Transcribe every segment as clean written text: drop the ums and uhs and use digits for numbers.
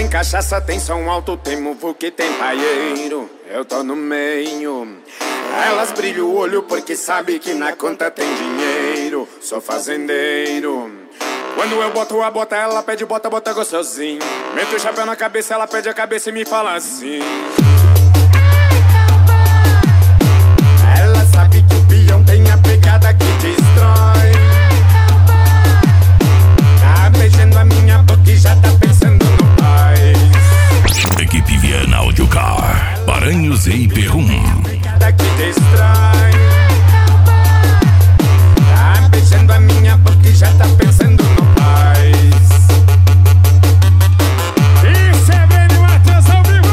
tem cachaça, tem som alto, tem muvu que tem paieiro. Eu tô no meio. Elas brilham o olho porque sabe que na conta tem dinheiro. Sou fazendeiro. Quando eu boto a bota, ela pede bota, bota gostosinho. Meto o chapéu na cabeça, ela pede a cabeça e me fala assim. Ela sabe que o peão tem a pegada que destrói. Tá beijando a minha boca e já tá pensando no paz. Equipe Viana Audio Car, Paranhos e Iperum. Pegada que destrói. Tá beijando a minha boca e já tá pensando no paz. Isso é bem no atenção vivo.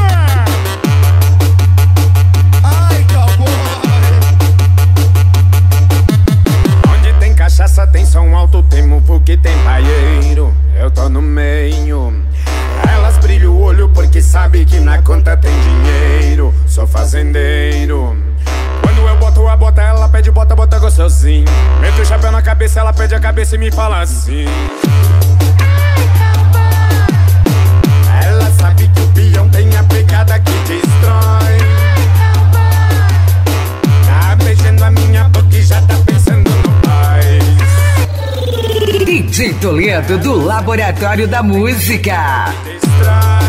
Ai, cowboy. Onde tem cachaça, tem som alto, tem muvu que tem paieiro. Eu tô no meio. Elas brilham o olho porque sabe que na conta tem dinheiro. Sou fazendeiro. Quando eu boto a bota, ela pede bota, bota gostosinho. Meto o chapéu na cabeça, ela pede a cabeça e me fala assim. Ela sabe que o peão tem a pegada que destrói. Tá beijando a minha boca e já tá pensando no paz. DJ Toledo do Laboratório da Música. Destrói.